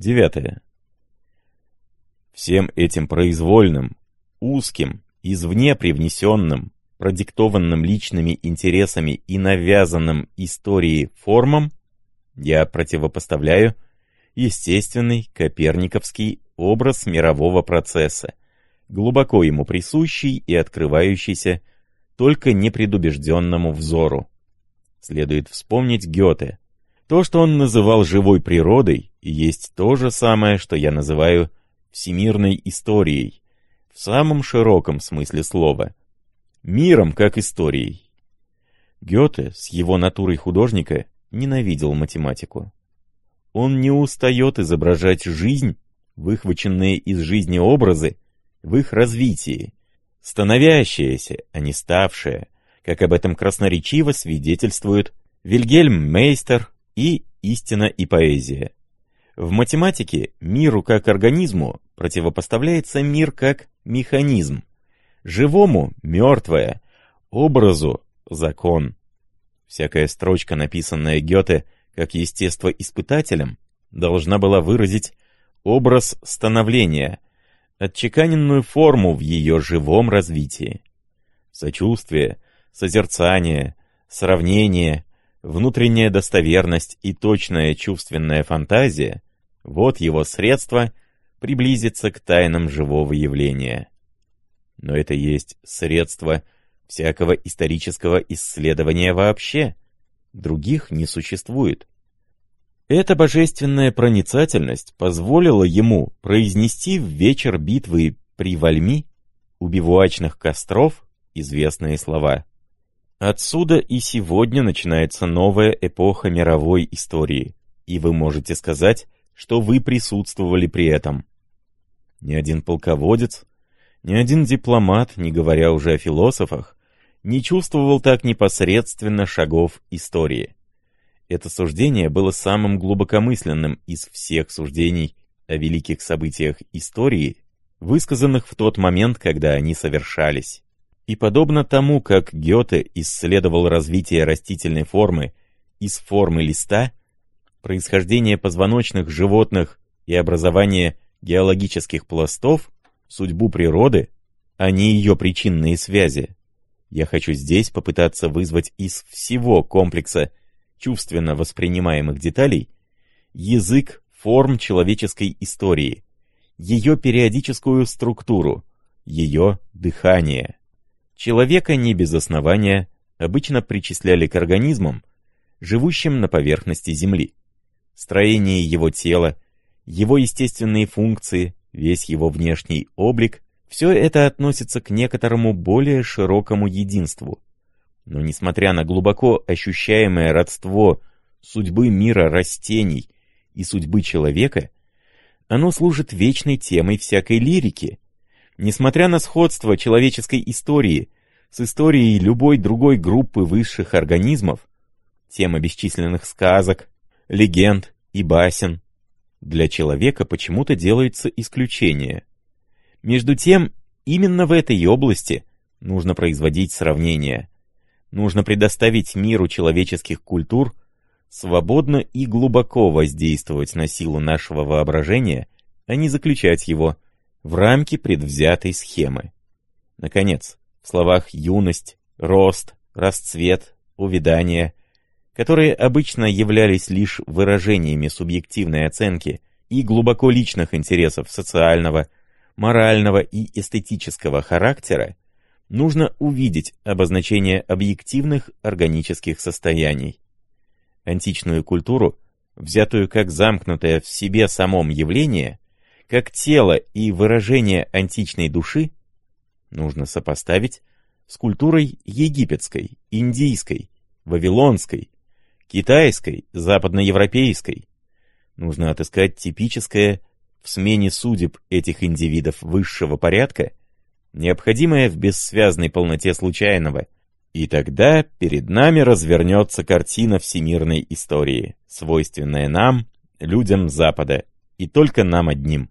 9. Всем этим произвольным, узким, извне привнесенным, продиктованным личными интересами и навязанным историей формам я противопоставляю естественный коперниковский образ мирового процесса, глубоко ему присущий и открывающийся только непредубежденному взору. Следует вспомнить Гёте. То, что он называл живой природой, есть то же самое, что я называю всемирной историей, в самом широком смысле слова. Миром как историей. Гёте с его натурой художника ненавидел математику. Он не устает изображать жизнь, выхваченные из жизни образы, в их развитии, становящееся, а не ставшее, как об этом красноречиво свидетельствуют Вильгельм Мейстер и «Истина и поэзия». В математике миру как организму противопоставляется мир как механизм, живому — мертвое, образу — закон. Всякая строчка, написанная Гёте как естествоиспытателем, должна была выразить образ становления, отчеканенную форму в ее живом развитии. Сочувствие, созерцание, сравнение, внутренняя достоверность и точная чувственная фантазия — вот его средство приблизиться к тайнам живого явления. Но это есть средство всякого исторического исследования вообще. Других не существует. Эта божественная проницательность позволила ему произнести в вечер битвы при Вальми у бивуачных костров известные слова. Отсюда и сегодня начинается новая эпоха мировой истории, и вы можете сказать, что вы присутствовали при этом. Ни один полководец, ни один дипломат, не говоря уже о философах, не чувствовал так непосредственно шагов истории. Это суждение было самым глубокомысленным из всех суждений о великих событиях истории, высказанных в тот момент, когда они совершались. И подобно тому, как Гёте исследовал развитие растительной формы из формы листа, происхождение позвоночных животных и образование геологических пластов, судьбу природы, а не ее причинные связи, я хочу здесь попытаться вызвать из всего комплекса чувственно воспринимаемых деталей язык форм человеческой истории, ее периодическую структуру, ее дыхание. Человека не без основания обычно причисляли к организмам, живущим на поверхности Земли. Строение его тела, его естественные функции, весь его внешний облик — все это относится к некоторому более широкому единству. Но несмотря на глубоко ощущаемое родство судьбы мира растений и судьбы человека, оно служит вечной темой всякой лирики. Несмотря на сходство человеческой истории с историей любой другой группы высших организмов, тема бесчисленных сказок, легенд и басен, для человека почему-то делается исключение. Между тем, именно в этой области нужно производить сравнения. Нужно предоставить миру человеческих культур свободно и глубоко воздействовать на силу нашего воображения, а не заключать его в рамки предвзятой схемы. Наконец, в словах «юность», «рост», «расцвет», «увядание», которые обычно являлись лишь выражениями субъективной оценки и глубоко личных интересов социального, морального и эстетического характера, нужно увидеть обозначение объективных органических состояний. Античную культуру, взятую как замкнутое в себе самом явление, как тело и выражение античной души, нужно сопоставить с культурой египетской, индийской, вавилонской, китайской, западноевропейской. Нужно отыскать типическое в смене судеб этих индивидов высшего порядка, необходимое в бессвязной полноте случайного, и тогда перед нами развернется картина всемирной истории, свойственная нам, людям Запада, и только нам одним.